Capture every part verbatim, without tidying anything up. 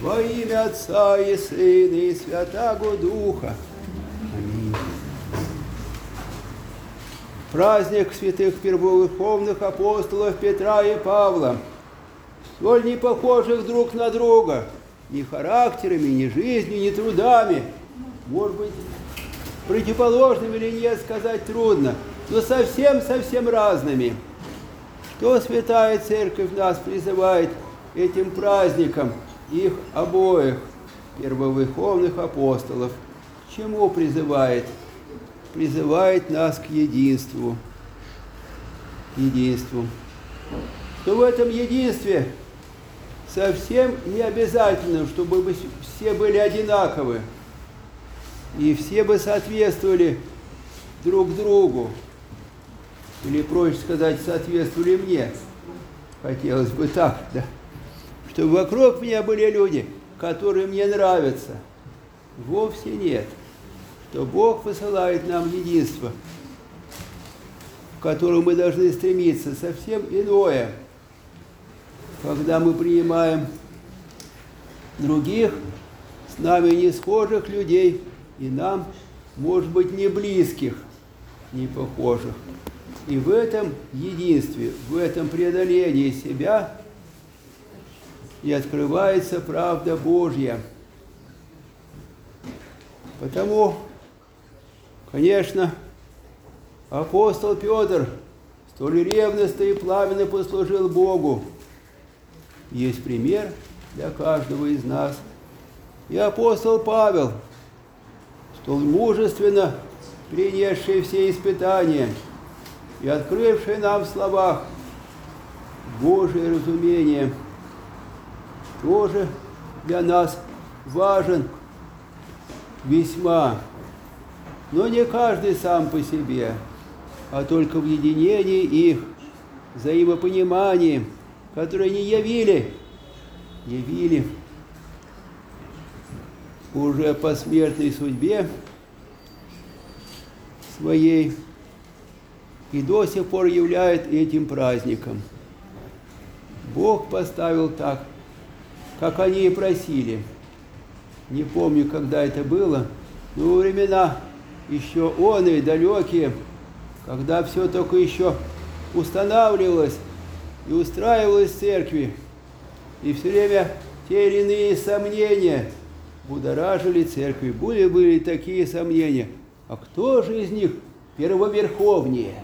во имя Отца и Сына и Святаго Духа. Аминь. Праздник святых первоверховных апостолов Петра и Павла, столь не похожих друг на друга, ни характерами, ни жизнью, ни трудами. Может быть, противоположными или нет, сказать трудно, но совсем-совсем разными. Что Святая Церковь нас призывает этим праздником их обоих первоверховных апостолов? К чему призывает? Призывает нас к единству. К единству. Что в этом единстве совсем не обязательно, чтобы все были одинаковы. И все бы соответствовали друг другу. Или, проще сказать, соответствовали мне. Хотелось бы так, да. Чтобы вокруг меня были люди, которые мне нравятся. Вовсе нет. Что Бог посылает нам единство, к которому мы должны стремиться, совсем иное. Когда мы принимаем других, с нами не схожих людей, и нам, может быть, не близких, не похожих. И в этом единстве, в этом преодолении себя и открывается правда Божья. Потому, конечно, апостол Петр столь ревностно и пламенно послужил Богу. Есть пример для каждого из нас. И апостол Павел, столь мужественно принесший все испытания и открывший нам в словах Божие разумение, тоже для нас важен весьма. Но не каждый сам по себе, а только в единении их, взаимопонимании, которое не явили, явили уже по смертной судьбе своей и до сих пор являет этим праздником. Бог поставил так, как они и просили. Не помню, когда это было, но во времена еще оные, далекие, когда все только еще устанавливалось и устраивалось в церкви, и все время те или иные сомнения будоражили церкви. Были, были такие сомнения. А кто же из них первоверховнее?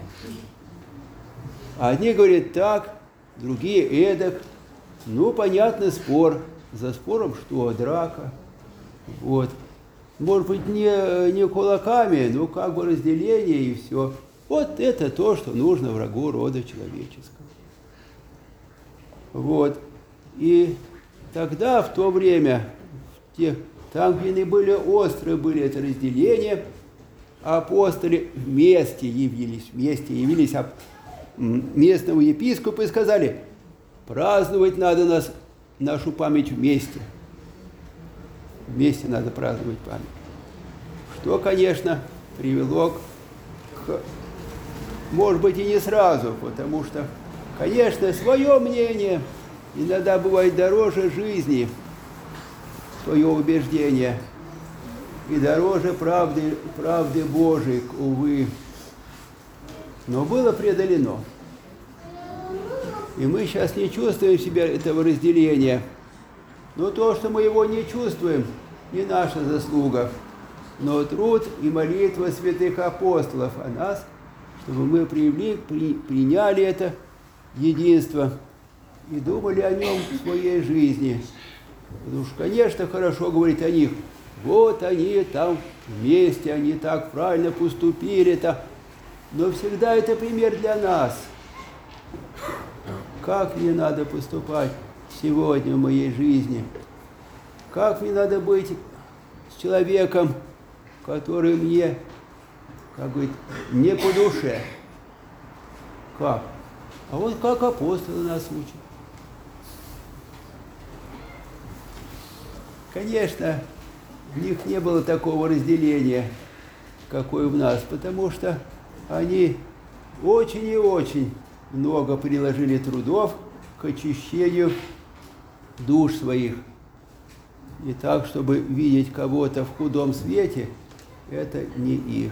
Одни говорят так, другие эдак. Ну, понятно, спор. За спором что? Драка. Вот. Может быть, не, не кулаками, но как бы разделение и все. Вот это то, что нужно врагу рода человеческого. Вот. И тогда, в то время, в тех, там, где наиболее острые были это разделение, апостолы вместе явились, вместе явились местному епископу и сказали: праздновать надо нас, нашу память вместе. Вместе надо праздновать память. Что, конечно, привело к, может быть, и не сразу, потому что, конечно, свое мнение иногда бывает дороже жизни, свое убеждение, и дороже правды, правды Божией, увы. Но было преодолено. И мы сейчас не чувствуем в себе этого разделения. Но то, что мы его не чувствуем, не наша заслуга, но труд и молитва святых апостолов о нас, чтобы мы привели, при, приняли это единство и думали о нем в своей жизни. Потому что, конечно, хорошо говорить о них. Вот они там вместе, они так правильно поступили-то. Но всегда это пример для нас. Как мне надо поступать сегодня в моей жизни? Как мне надо быть с человеком, который мне, как говорит, не по душе? Как? А вот как апостолы нас учат. Конечно, в них не было такого разделения, какое в нас, потому что они очень и очень много приложили трудов к очищению душ своих. И так, чтобы видеть кого-то в худом свете, это не их.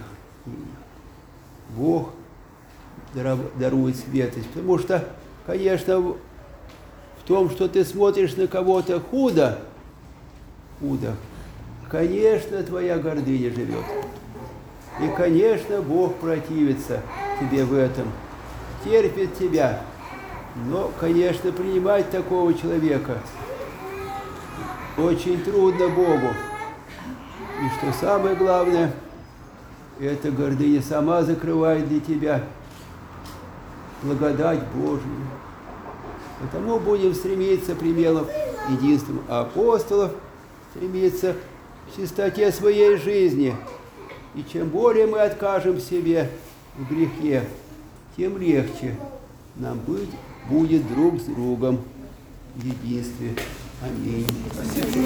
Бог дарует светость. Потому что, конечно, в том, что ты смотришь на кого-то худо, худо, конечно, твоя гордыня живет. И, конечно, Бог противится тебе в этом, терпит тебя. Но, конечно, принимать такого человека очень трудно Богу. И что самое главное, эта гордыня сама закрывает для тебя благодать Божию. Потому будем стремиться примером единством апостолов, стремиться к чистоте своей жизни. И чем более мы откажем себе в грехе, тем легче нам быть, будет друг с другом в единстве. Аминь.